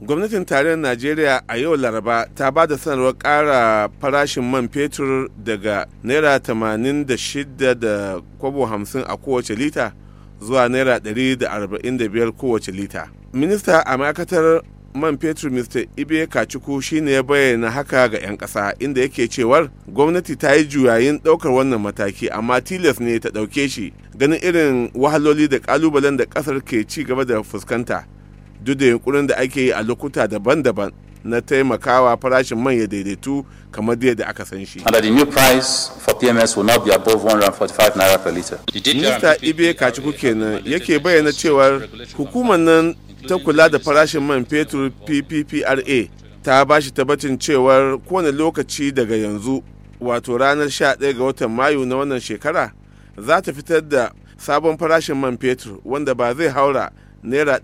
Gwamnatin tarayyar Najeriya a yau Laraba ta ba da sanarwar ƙara farashin man fetur daga Naira 86.50 a kowace lita zuwa Naira 145 kowace lita. Minista a ma'aikatar man fetur Mr. Ibe Kachuku shine ya bayyana haka ga 'yan ƙasa, inda yake cewar gwamnati ta yi juyayin ɗaukar wannan mataki amma tilas ne ta ɗauke shi ganin irin wahaloli da ƙalubalen da ƙasar ke ci gaba da fuskanta duk da yunkurin da ake yi a lokuta daban-daban na taimakawa farashin man ya daidaitu kamar yadda aka san shi. And the new price for PMS will not be above 145 naira per liter. Minista Ibe Kachuku kenan yake bayyana cewar hukumar nan ta kula da farashin man fetur PPPRA ta ba shi tabbacin cewar kowane lokaci daga yanzu wato ranar 11 ga watan Mayu na wannan shekara za ta fitar da sabon farashin man fetur wanda ba zai haura Naira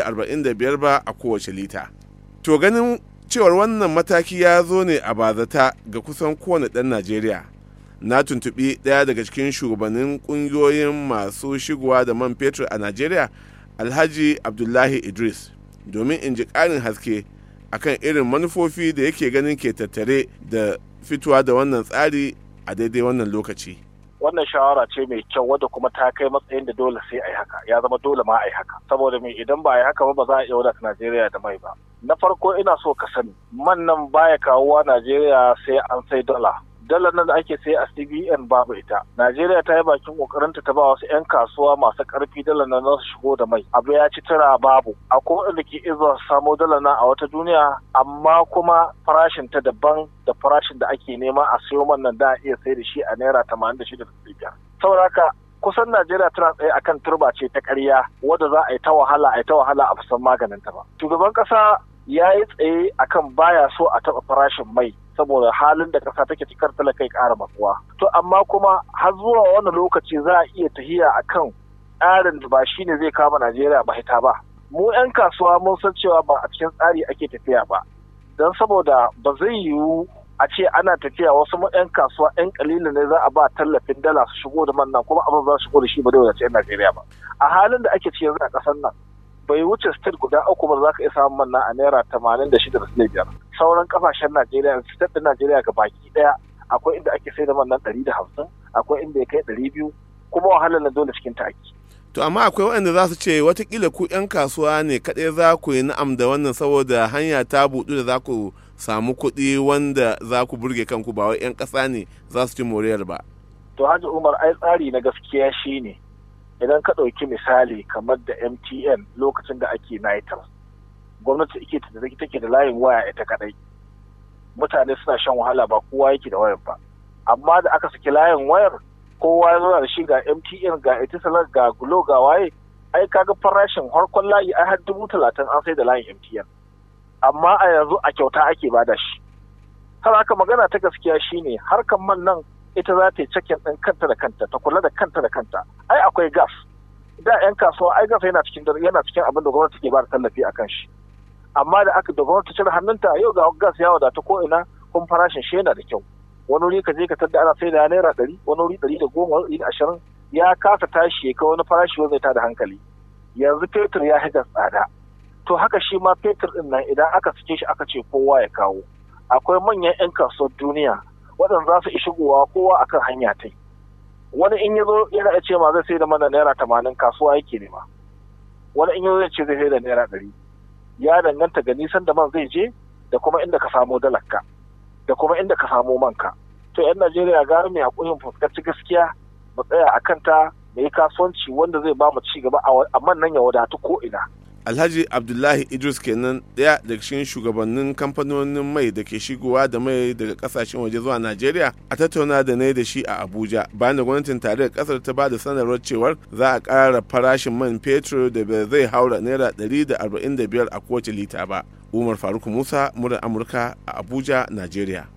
145 ba a kowace lita. To ganin cewar wannan mataki ya zo ne a bazata ga kusan kowane ɗan Najeriya. Na tuntuɓi ɗaya daga cikin shugabannin ƙungiyoyin masu shigowa da man fetur a Najeriya, Alhaji Abdullahi Idris, domin in ji ƙarin haske akan irin manufofi da yake ganin ke tattare da fitowa da wannan tsari a daidai wannan lokaci. Wannan shawara ce mai kyau wadda kuma ta kai matsayin da dole sai a yi haka, ya zama dole ma a yi haka, saboda mai idan ba a yi haka ba za a iya wadata Najeriya da mai ba. Na farko ina so ka sani man nan baya kawowa Najeriya sai an sai dala. Dalar nan da ake sai a CBN babu ita. Najeriya ta yi bakin kokarinta ta ba wasu 'yan kasuwa masu karfi dalar nan su shigo da mai. Abu ya ci tara babu. Akwai wanda ke izuwa samo dalar nan a wata duniya, amma kuma farashin ta daban da farashin da ake nema a siyo man nan da a iya sai da shi a Naira 86.5. Saboda haka kusan Najeriya tana tsaye akan turba ce ta ƙarya wadda za a yi ta wahala a san maganin ta ba. Shugaban ƙasa ya yi tsaye akan baya so a taɓa farashin mai saboda halin da ƙasa take cikar talakai ƙara matsuwa. To amma kuma har zuwa wani lokaci za a iya tahiya akan tsarin da ba shi ne zai kama Najeriya ba hita ba. Mu 'yan kasuwa mun san cewa ba a cikin tsari ake tafiya ba. Don saboda ba zai yiwu a ce ana tafiya wasu 'yan kasuwa 'yan kalilin ne za a ba tallafin dala su shigo da man nan kuma abin za su shigo da shi ba da wadace 'yan Najeriya ba. A halin da ake cikin a ƙasar nan bai wuce state guda uku ba za ka iya samun man nan a Naira 86.5. Sauran kasashen Najeriya, state ɗin Najeriya ga baki ɗaya akwai inda ake sai da man nan 150, akwai inda ya kai 200, kuma wahalar na dole cikin ta ake. To amma akwai waɗanda za su ce watakila ku 'yan kasuwa ne kaɗai za ku yi na'am da wannan saboda hanya ta buɗu da za ku samu kuɗi wanda za ku burge kanku ba wai 'yan ƙasa ne za su ci moriyar ba. To Haji Umar, ai tsari na gaskiya shine idan ka ɗauki misali kamar da MTN lokacin da ake Nitel, gwamnati take da layin waya ita kaɗai. Mutane suna shan wahala ba kowa yake da wayar ba. Amma da aka saki layin wayar kowa ya zo da shi ga MTN ga Etisalat ga Glo ga waye, ai kaga farashin harkon layi ai har 30,000 an sai da layin MTN. Amma a yanzu a kyauta ake bada shi. Har haka magana ta gaskiya shine harkan man nan ita za ta yi cakin ɗin kanta da kanta, ta kula da kanta da kanta. Ai akwai gas. Da 'yan kasuwa ai gas yana cikin abin da gwamnati ke ba da tallafi a kan shi. Amma da gwamnati cire hannunta yau ga gas ya wadata ko ina kuma farashin shi yana da kyau. Wani wuri ka je ka tadda ana sai da Naira 100, wani wuri 110, wani 120, ya kasa tashi ya kai wani farashi wanda ta da hankali. Yanzu fetur ya higa tsada. To haka shi ma fetur ɗin nan idan aka sake shi aka ce kowa ya kawo. Akwai manyan 'yan kasuwar duniya waɗanda za su yi shigowa kowa akan hanya ta. Wani in ya zo yana ce ma zai sai da mana Naira 80 kasuwa yake nema. Wani in ya zo ya ce zai sai da Naira 100. Ya danganta ga nisan da man zai je da kuma inda ka samo dalarka da kuma inda ka samo manka. To 'yan Najeriya gara mai haƙurin fuskanci gaskiya mu tsaya a kanta da yi kasuwanci wanda zai ba mu ci gaba a man nan ya wadatu ko ina. Alhaji Abdullahi Idris kenan ɗaya daga cikin shugabannin kamfanonin mai da ke shigowa da mai daga kasashen waje zuwa Najeriya a tattauna da na da shi a Abuja bayan da gwamnatin tarayyar kasar ta ba da sanarwar cewar za a ƙara farashin man fetur da ba zai haura Naira 145 a kowace lita ba. Umar Faruk Musa, murar Amurka a Abuja, Najeriya.